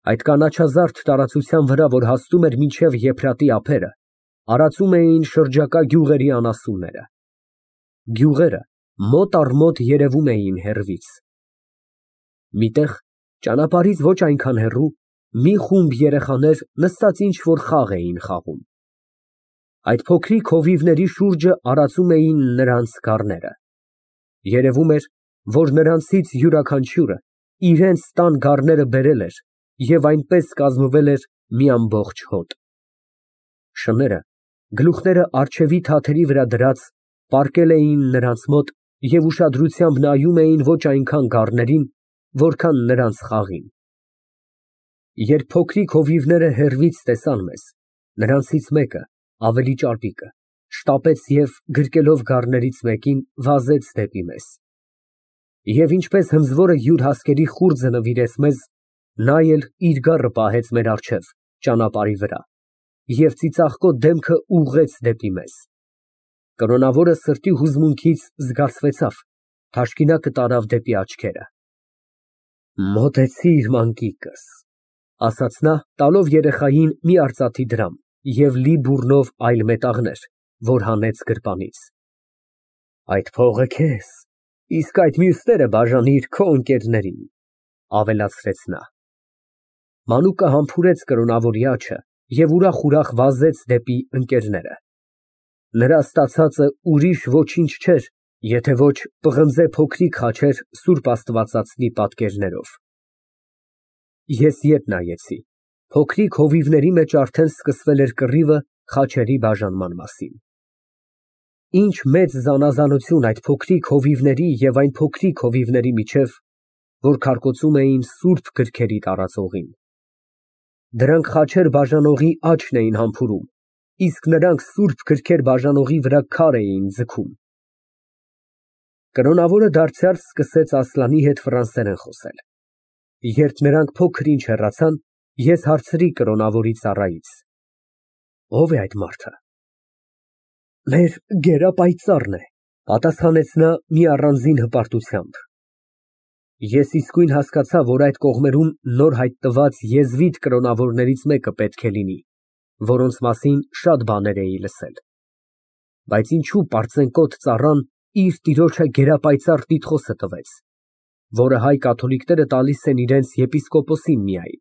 Այդ կանաչազարդ տարածության վրա, որ հասնում էր մինչև Եփրատի ափերը, արածում էին շրջակա գյուղերի անասունները։ Գյուղերը մոտ առ մոտ երևում էին հեռվից։ Միտեղ, ճանապարհից ոչ այնքան հեռու, մի խումբ երեխաներ նստած ինչ֊որ խաղ էին խաղում։ Այդ փոքրիկ հովիվների շուրջը արածում էին նրանց գառները։ Երևում էր, որ նրանցից յուրաքանչյուրը իրենց տան գառները բերել էր և այնպես կազմվել էր մի ամբողջ հոտ։ Շները, գլուխները առջևի թաթերի վրա դրած, պառկել էին նրանց մոտ և ուշադրությամբ նայում էին ոչ այնքան գառներին, որքան նրանց խաղին։ Երբ փոքրիկ հովիվները հեռվից տեսան մեզ, նրանցից մեկը, ավելի ճարպիկը, շտապեց և գրկելով գառներից մեկին, վազեց դեպի մեզ։ Եվ ինչպես հնձվորը յուր հասկերի խուრძը նվիրեց մեզ, նա էլ իր գառը պահեց մեր առջև, ճանապարհի վրա, և ծիծաղկոտ դեմքը ուղղեց դեպի մեզ։ Կրոնավորը սրտի հուզմունքից զգացվեցավ, թաշկինակը տարավ դեպի աչքերը։ Մոտեցիր, մանկիկս, ասաց նա, տալով երեխային մի արծաթի դրամ և լի բուռնով այլ մետաղներ, որ հանեց գրպանից։ Այդ փողը քեզ, իսկ այդ մյուսները բաժանիր քո ընկերներին, ավելացրեց նա։ Մանուկը համբուրեց կրոնավորի աջը և ուրախ վազեց դեպի ընկերները։ Նրա ստացածը ուրիշ ոչինչ չէր, եթե ոչ պղնձե փոքրիկ խաչեր սուրբ Աստվածածնի պատկերներով։ Ես ետ նայեցի, փոքրիկ հովիվների մեջ արդեն սկսվել էր կռիվը խաչերի բաժանման մասին։ Ինչ մեծ զանազանություն այդ փոքրիկ հովիվների և այն փոքրիկ հովիվների միջև, որ քարկոծում էին սուրբ գրքերի տարածողին։ Դրանք խաչեր բաժանողի աջն էին համբուրում, իսկ նրանք սուրբ գրքեր բաժանողի վրա քար էին ձգում։ Կրոնավորը դարձյալ սկսեց Ասլանի հետ ֆրանսերեն խոսել։ Երբ նրանք փոքր ինչ հեռացան, ես հարցրի կրոնավորի ծառայից. ով է այդ մարդը։ Մեր գերապայծառն է, պատասխանեց նա մի առանձին հպարտությամբ։ Ես իսկույն հասկացա, որ այդ կողմերում նոր հայտնված եզվիտ կրոնավորներից մեկը պետք է լինի, որոնց մասին շատ բաներ էի լսել։ Բայց ինչու պարծենկոտ ծառան իր տիրոջը գերապայծառ տիտղոսը տվեց, որը հայ կաթոլիկները տալիս են իրենց եպիսկոպոսին միայն։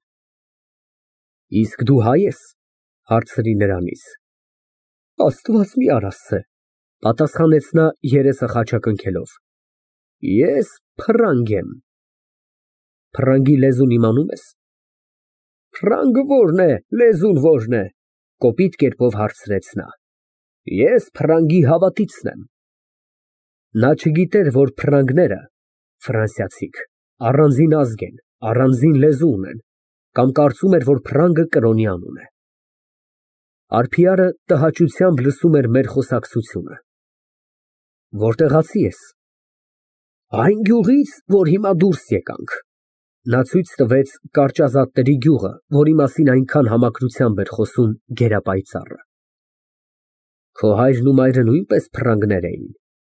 Իսկ դու հայ ես, հարցրի նրանից։ Աստված մի արասցե, պատասխանեց նա երեսը խաչակնքելով։ Ես փռանգ եմ։ Փռանգի լեզուն իմանում ես։ Փռանգը ո՞րն է, լեզուն ո՞րն է, կոպիտ կերպով հարցրեց նա։ Ես փռանգի հավատիցն եմ։ Նա չգիտեր, որ փռանգները (ֆրանսիացիք) առանձին ազգ են, առանձին լեզու ունեն, կամ կարծում էր, որ փռանգը կրոնի անուն է։ Արփիյարը տհաճությամբ լսում էր մեր խոսակցությունը։ Որտեղացի ես։ Այն գյուղից, որ հիմա դուրս եկանք։ Նա ցույց տվեց Կարճազատների գյուղը, որի մասին այնքան համակրությամբ էր խոսում գերապայծառը։ Քո հայրն ու մայրը նույնպես փռանգներ էին։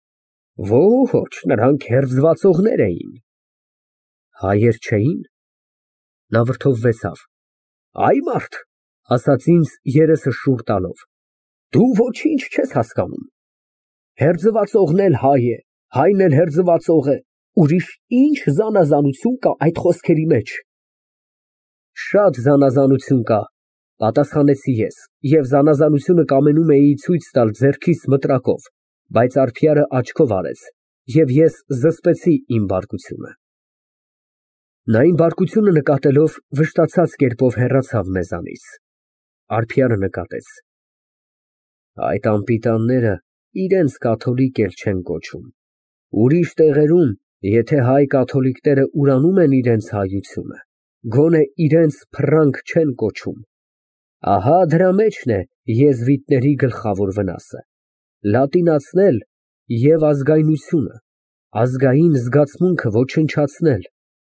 Ոչ, նրանք հերձվածողներ էին։ Հայեր չէի՞ն։ Նա վրդովվեցավ։ Այ մարդ, ասաց ինձ երեսը շուռ տալով, դու ոչինչ չես հասկանում։ Հերձվածողն էլ հայ է, հայն էլ հերձվածող է, ուրիշ ինչ զանազանություն կա այդ խոսքերի մեջ։ Շատ զանազանություն կա, պատասխանեցի ես, և զանազանությունը կամենում էի ցույց տալ ձեռքիս մտրակով, բայց արփիյարը աչքով արեց, և ես զսպեցի իմ բարկությունը։ Նա իմ բարկությունը նկատելով վշտացած կերպով հեռացավ մեզանից։ Արփիյարը նկատեց. այդ անպիտանները իրենց կաթոլիկ էլ չեն կոչում։ Ուրիշ տեղերում, եթե հայ կաթոլիկները ուրանում են իրենց հայությունը, գոնե իրենց փռանգ չեն կոչում։ Ահա դրա մեջն է եզվիտների գլխավոր վնասը, լատինացնել և ազգայնությունը, ազգային զգացմունքը ոչնչացնել։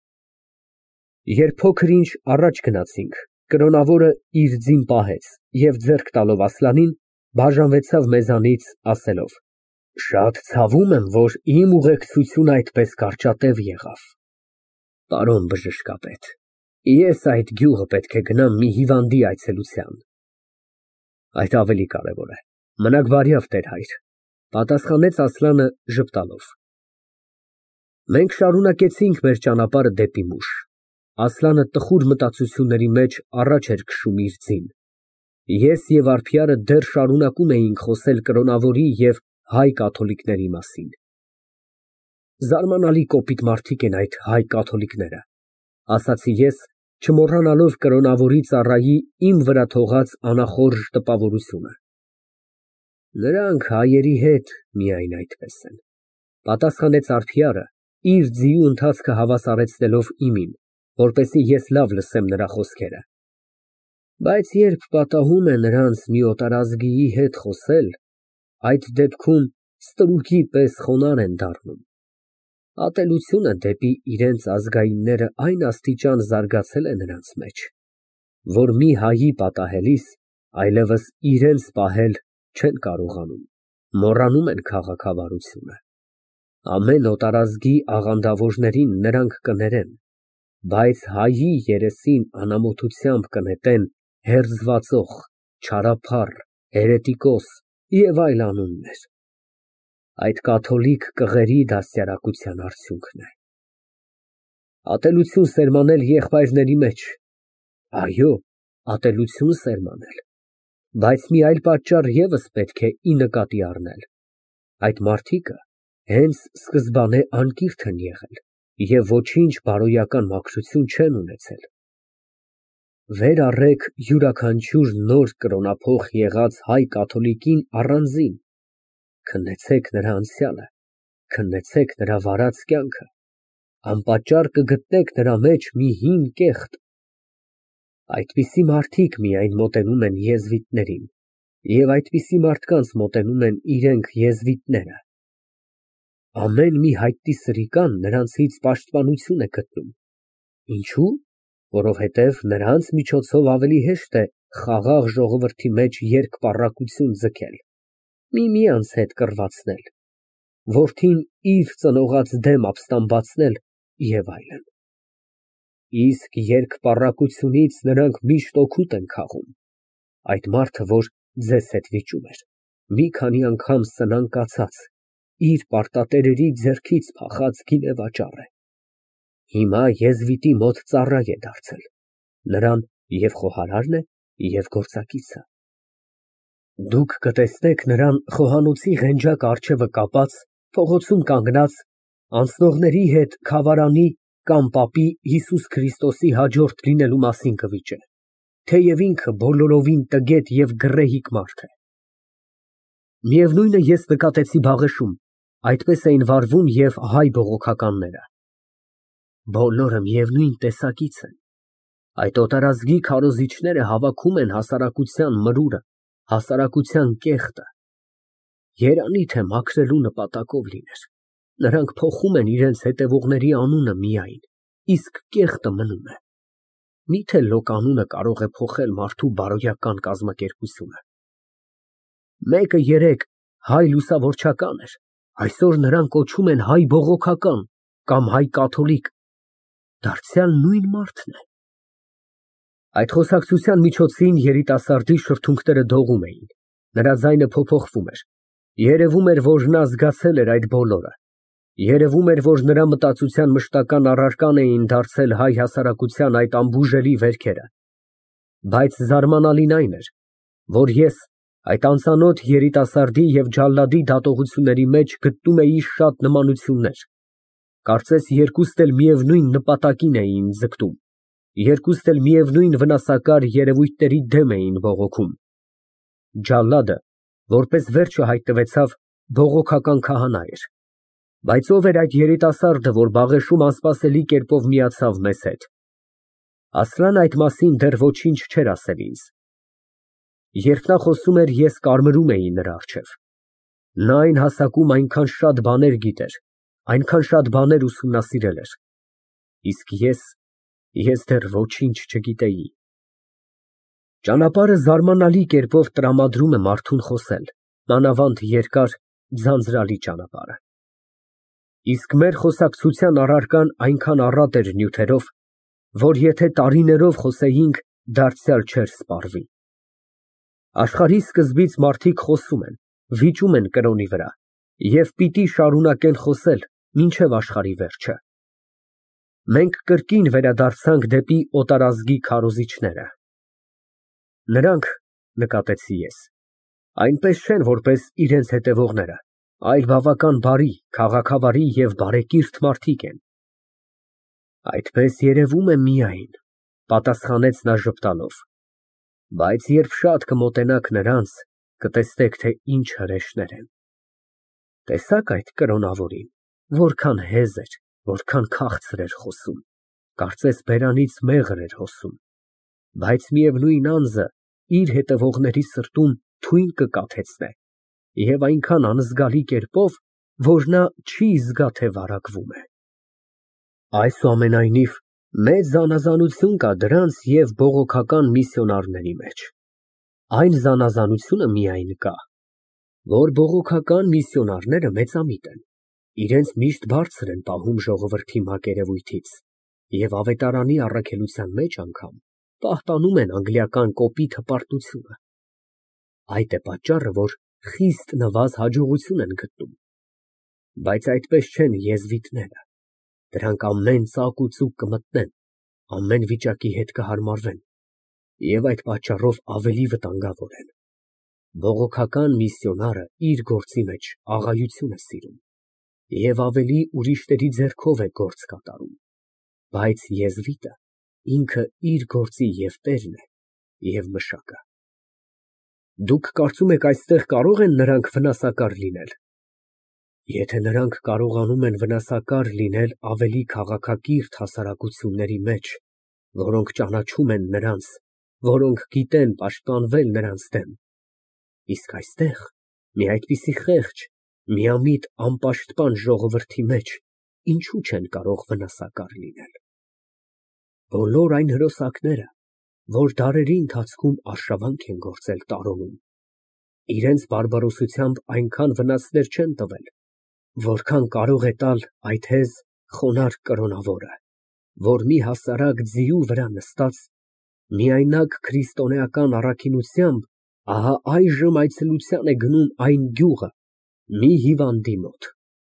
Երբ փոքր ինչ առաջ գնացինք, կրոնավորը իր ձին պահեց և ձեռք տալով Ասլանին, բաժանվեցավ մեզանից, ասելով. Շատ ցավում եմ, որ իմ ուղեկցությունը այդպես կարճատև եղավ։ Պարոն բժշկապետ, Ես այդ գյուղը պետք է գնամ մի հիվանդի այցելության։ Այդ ավելի կարևոր է։ Մնաք բարյավ, տեր հայր, պատասխանեց Ասլանը ժպտալով։ Մենք շարունակեցինք մեր ճանապարհը դեպի Մուշ։ Ասլանը տխուր մտածությունների մեջ առաջ էր քշում իր ձին։ Ես և Արփիարը դեռ շարունակում էինք խոսել կրոնավորի և հայ կաթոլիկների մասին։ Զարմանալի կոպիտ մարդիկ են այդ հայ կաթոլիկները, ասացի ես, չմոռանալով կրոնավորի ծառայի իմ վրա թողած անախորժ տպավորությունը։ Նրանք հայերի հետ միայն այդպես են, պատասխանեց Արփիարը, իր ձիու ընթացքը հավասարեցնելով իմին, որպեսզի ես լավ լսեմ նրա խոսքերը։ Բայց երբ պատահում է նրանց մի օտարազգիի հետ խոսել, այդ դեպքում ստրուկի պես խոնարհ են դառնում։ Ատելությունը դեպի իրենց ազգայինները այն աստիճան զարգացել է նրանց մեջ, որ մի հայի պատահելիս այլևս իրենց պահել չեն կարողանում, մոռանում են քաղաքավարությունը։ Ամեն օտարազգի աղանդավորներին նրանք կներեն, բայց հայի երեսին անամոթությամբ կնետեն հերձվածող, չարաբար, հերետիկոս և այլ անուններ։ Այդ կաթոլիկ կղերի դաստիարակության արդյունքն է։ Ատելություն սերմանել եղբայրների մեջ, այո, ատելություն սերմանել, բայց մի այլ պատճառ ևս պետք է ի նկատի առնել։ Այդ մարդիկը հենց սկզբանե անկիրք են եղել և ոչինչ բարոյական մաքրություն չեն ունեցել։ Վեր առեք յուրաքանչյուր նոր կրոնափոխ եղած հայ կաթոլիկին առանձին, քննեցեք նրա անցյալը, քննեցեք նրա վարած կյանքը, անպատճառ կգտնեք նրա մեջ մի հին կեղտ։ Այդպիսի մարդիկ միայն մոտենում են եզվիտներին, և այդպիսի մարդկանց մոտենում են իրենք եզվիտները։ Ամեն մի հայտնի սրիկան նրանցից պաշտպանություն է գտնում։ Ինչո՞ւ։ Որովհետև նրանց միջոցով ավելի հեշտ է խաղաղ ժողովրդի մեջ երկպառակություն ձգել, միմյանց հետ կռվածնել, որդին իր ծնողաց դեմ ապստամբացնել և այլն։ Իսկ երկպառակությունից նրանք միշտ օգուտ են քաղում։ Այդ մարդը, որ ձեզ հետ վիճում էր, մի քանի անգամ սնանկացած, իր պարտատերերի ձեռքից փախած գինեվաճառ է։ Հիմա եզվիտի մոտ ծառա է դարձել, նրան և խոհարարն է, և գործակիցը։ Դուք կտեսնեք նրան խոհանոցի ղենջակ առջևը կապած, փողոցում կանգնած, անցնողների հետ քավարանի կամ պապի Հիսուս Քրիստոսի հաջորդ լինելու մասին կվիճե, թեև ինքը բոլորովին տգետ և գռեհիկ մարդ է։ Միևնույն է, ես նկատեցի Բաղեշում, այդպես էին վարվում և հայ բողոքականները։ Բոլորը միևնույն տեսակից են։ Այդ օտարազգի քարոզիչները հավաքում են հասարակության մրուրը, հասարակության կեղտը։ Երանի թե մաքրելու նպատակով լիներ, նրանք փոխում են իրենց հետևողների անունը միայն, իսկ կեղտը մնում է։ Միթե լոկ անունը կարող է փոխել մարդու բարոյական կազմակերպությունը։ Մեկը երեկ հայ լուսավորչական էր, այսօր նրան կոչում են հայ բողոքական կամ հայ կաթոլիկ, դարձյալ նույն մարդն է։ Այդ խոսակցության միջոցին երիտասարդի շրթունքները դողում էին, նրա ձայնը փոփոխվում էր, երևում էր, որ նա զգացել էր այդ բոլորը, երևում էր, որ նրա մտածության մշտական առարկան էին դարձել հայ հասարակության այդ անբուժելի վերքերը։ Բայց զարմանալին այն էր, որ ես այդ անծանոթ երիտասարդի և ջալադի դատողությունների մեջ գտնում էի շատ նմանություններ։ Կարծես երկուստ էլ միևնույն նպատակին էին ձգտում, երկուստ էլ միևնույն վնասակար երևույթների դեմ էին բողոքում։ Ջալադը, որպես վերջը հայտնվեցավ, բողոքական քահանա էր։ Բայց ով էր այդ երիտասարդը, որ Բաղեշում անսպասելի կերպով միացավ մեզ հետ։ Ասլան այդ մասին դեռ ոչինչ չէր ասել ինձ։ Երբ նա խոսում էր, ես կարմրում էի նրա առջև։ Նա այն հասակում այնքան շատ բաներ գիտեր, այնքան շատ բաներ ուսումնասիրել էր։ Իսկ ես դեռ ոչինչ չգիտեի։ Ճանապարհը զարմանալի կերպով տրամադրում է մարդուն խոսել, մանավանդ երկար, ձանձրալի ճանապարհը։ Իսկ մեր խոսակցության առարկան այնքան առատ էր նյութերով, որ եթե տարիներով խոսեինք, դարձյալ չէր սպառվի։ Աշխարհի սկզբից մարդիկ խոսում են, վիճում են կրոնի վրա և պիտի շարունակեն խոսել մինչև աշխարհի վերջը։ Մենք կրկին վերադարձանք դեպի օտարազգի քարոզիչները։ Նրանք, նկատեցի ես, այնպես չեն, որպես իրենց հետևողները, այլ բավական բարի, քաղաքավարի և բարեկիրթ մարդիկ են։ Այդպես երևում է միայն, պատասխանեց նա ժպտալով, բայց երբ շատ կմոտենաք նրանց, կտեսնեք, թե ինչ հրեշներ են։ Տեսա՞ք այդ կրոնավորին, որքան հեզ էր, որքան քաղցր էր խոսում, կարծես բերանից մեղր էր հոսում, բայց միևնույն անձը իր հետևողների սրտում թույն կկաթեցնե և այնքան անզգալի կերպով, որ նա չի զգա, թե վարակվում է։ Այսուամենայնիվ, մեծ զանազանություն կա դրանց և բողոքական միսիոնարների մեջ։ Այն զանազանությունը միայն կա, որ բողոքական միսիոնարները մեծամիտ են, իրենց միշտ բարձր են պահում ժողովրդի մակերևույթից և ավետարանի առաքելության մեջ անգամ պահպանում են անգլիական կոպիտ հպարտությունը։ Այդ է պատճառը, որ խիստ նվազ հաջողություն են գտնում։ Բայց այդպես չեն եզվիտները, դրանք ամեն ծակ ու ծուկ կմտնեն, ամեն վիճակի հետ կհարմարվեն և այդ պատճառով ավելի վտանգավոր են։ Բողոքական միսիոնարը իր գործի մեջ աղայություն է սիրում և ավելի ուրիշների ձեռքով է գործ կատարում, բայց եզվիտը ինքը իր գործի և տերն է, և մշակը։ Դուք կարծում եք այստեղ կարո՞ղ են նրանք վնասակար լինել։ Եթե նրանք կարողանում են վնասակար լինել ավելի քաղաքակիրթ հասարակությունների մեջ, որոնք ճանաչում են նրանց, որոնք գիտեն պաշտպանվել նրանց դեմ, իսկ այստեղ մի այդպիսի խեղճ, միամիտ անպաշտպան ժողովրդի մեջ ինչու չեն կարող վնասակար լինել։ Բոլոր այն հրոսակները, որ դարերի ընթացքում արշավանք են գործել տարոնում, իրենց բարբարոսությամբ այնքան վնասներ չեն տվել, որքան կարող է տալ այդ հեզ խոնարհ կրոնավորը, որ մի հասարակ ձիու վրա նստած, միայնակ քրիստոնեական առաքինությամբ ահա այժմ այցելության է գնում այն գյուղը մի հիվանդի մոտ։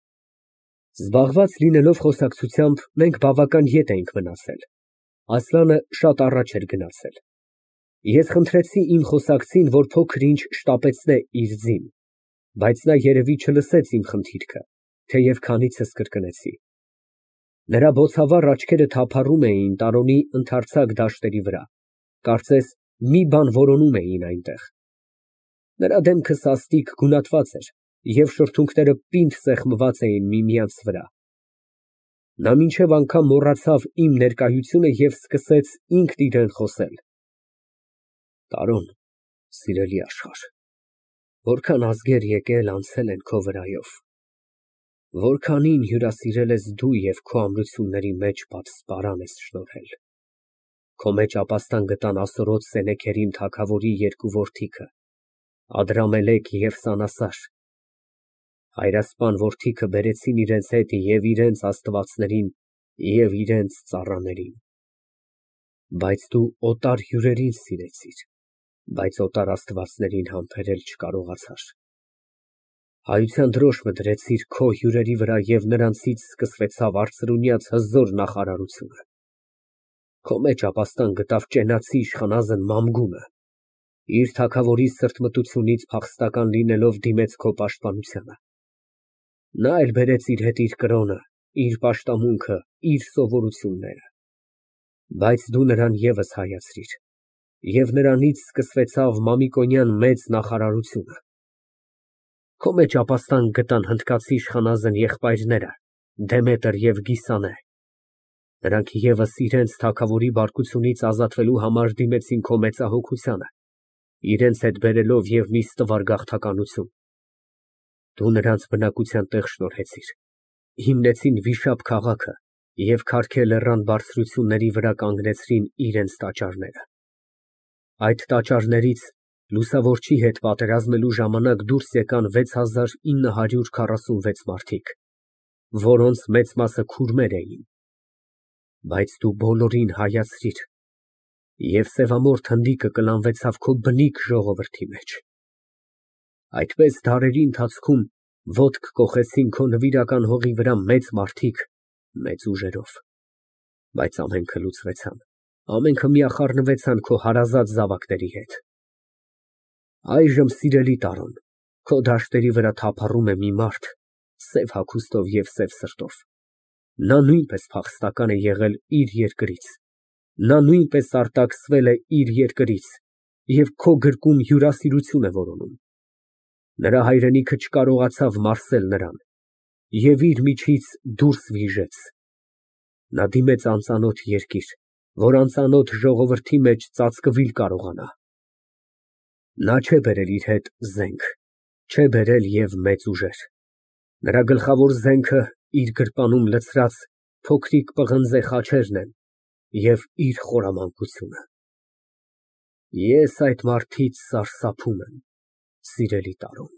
Զբաղված լինելով խոսակցությամբ, մենք բավական ետ էինք մնացել։ Ասլանը շատ առաջ էր գնացել։ Ես խնդրեցի իմ խոսակցին, որ փոքր-ինչ շտապեցնե իր ձին, բայց նա երևի չլսեց իմ խնդիրքը, թեև քանիցս կրկնեցի։ Նրա բոցավառ աչքերը թափառում էին տարոնի ընդարձակ դաշտերի վրա, կարծես մի բան որոնում էին այնտեղ։ Նրա դեմքը սաստիկ գունատված էր և շրթունքները պինդ սեղմված էին միմյանց վրա։ Նա մինչև անգամ մոռացավ իմ ներկայությունը և սկսեց ինքն իրան խոսել. Տարոն, սիրելի աշխարհ, որքան ազգեր եկել անցել են քո վրայով, որքանին հյուրասիրել ես դու և քո ամրությունների մեջ պատսպարան ես շնորհել։ Քո մեջ ապաստան գտան ասորոց Սենեքերիմ թագավորի երկու որդիքը, Ադրամելեկ և Սանասար, հայրասպան որդիքը բերեցին իրենց հետ և իրենց աստվածներին, և իրենց ծառաներին։ Բայց դու օտար հյուրերին սիրեցիր, բայց օտար աստվածներին համբերել չկարողացար։ Հայության դրոշը դրեցիր քո հյուրերի վրա և նրանցից սկսվեցավ արծրունյաց հզոր նախարարությունը։ Քո մեջ ապաստան գտավ ճենացի իշխանազն Մամգունը, իր թագավորի սրտմտությունից փախստական լինելով դիմեց քո պաշտպանությանը։ Նա էլ բերեց իր հետ իր կրոնը, իր պաշտամունքը, իր սովորությունները։ Բայց դու նրան ևս հայացրիր, և նրանից սկսվեցավ Մամիկոնյան մեծ նախարարությունը։ Քո մեջ ապաստան գտան հնդկացի իշխանազն եղբայրները Դեմետր և Գիսանե։ Նրանք ևս իրենց թագավորի բարկությունից ազատվելու համար դիմեցին քո մեծահոգությանը, իրենց հետ բերելով և մի ստվար գաղթականություն։ Դու նրանց բնակության տեղ շնորհեցիր, հիմնեցին Վիշապ քաղաքը և Քարքե լեռան բարձրությունների վրա կանգնեցրին իրենց տաճարները։ Այդ տաճարներից լուսավորչի հետ պատերազմելու ժամանակ դուրս եկան 6946 մարդիկ, որոնց մեծ մասը քուրմեր էին։ Բայց դու բոլորին հայացրիր, և սևամորթ հնդիկը կլանվեցավ քո բնիկ ժողովրդի մեջ։ Այդպես դարերի ընթացքում ոտք կոխեցին քո նվիրական հողի վրա մեծ մարդիկ մեծ ուժերով, բայց ամենքը լուծվեցան, ամենքը միախառնվեցան քո հարազատ զավակների հետ։ Այժմ, սիրելի Տարոն, քո դաշտերի վրա թափառում է մի մարդ սև հագուստով և սև սրտով։ Նա նույնպես փախստական է եղել իր երկրից, նա նույնպես արտաքսվել է իր երկրից և քո գրկում հյուրասիրություն է որոնում։ Նրա հայրենիքը չկարողացավ մարսել նրան և իր միջից դուրս վիժեց։ Նա դիմեց անծանոթ երկիր, որ անծանոթ ժողովրդի մեջ ծածկվիլ կարողանա։ Նա չէ բերել իր հետ զենք, չէ բերել և մեծ ուժեր։ Նրա գլխավոր զենքը իր գրպանում լցրած փոքրիկ պղնձե խաչերն են և իր խորամանկությունը։ Ես այդ մարդից սարսափում եմ, սիրելի Տարոն։